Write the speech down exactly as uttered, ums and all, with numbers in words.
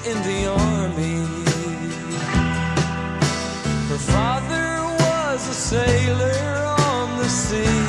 in the army. Her father was a sailor on the sea.